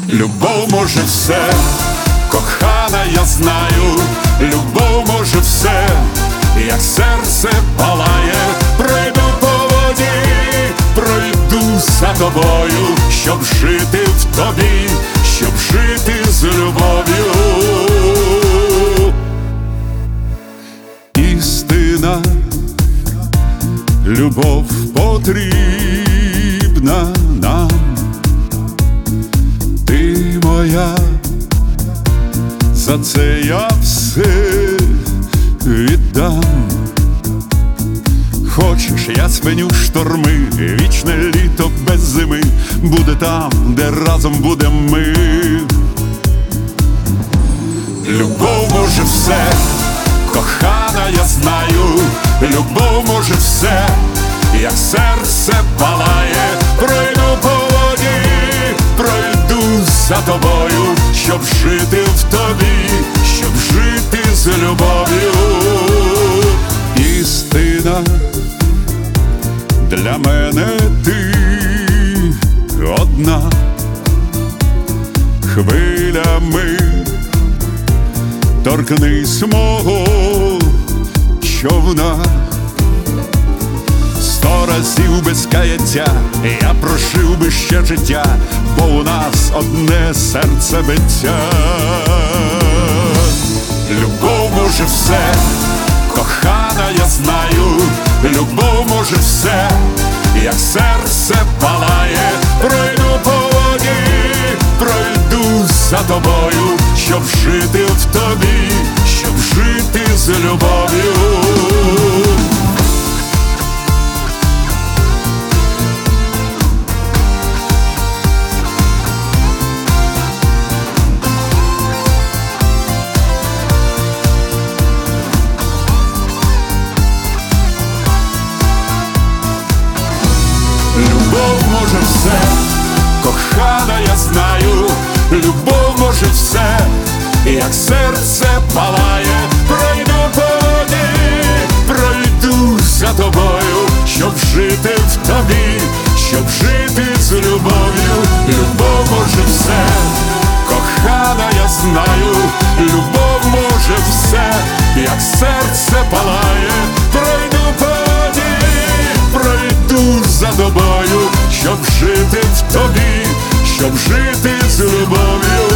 Любов може все, кохана, я знаю, любов може все, як серце палає, пройду по воді, пройду за тобою, щоб жити в тобі, щоб жити з любов'ю. Істина, любов потрібна нам, ти моя, за це я все віддам. Хочеш, я спиню шторми, вічне літо без зими буде там, де разом будем ми. Любов може все, кохана, я знаю, любов може все, як серце палає, пройду по воді, пройду за тобою, щоб жити в тобі, щоб жити з любов'ю. Істина, для мене ти одна, хвилями торкнись мого човна. 100 разів без каяття я прожив би ще життя, бо у нас одне серце биття. Любов може все, кохана, я знаю, любов може все, як серце палає, пройду по воді, пройду за тобою, щоб жити в тобі, щоб жити з любов'ю. Любов може все, кохана, я знаю, любов може все, як серце палає, пройду по воді, пройду за тобою, щоб жити в тобі, щоб жити з любов'ю. Любов може все, кохана, я знаю, любов може все, як серце палає, пройду по воді, пройду за тобою, щоб жити в тобі, щоб жити з любов'ю.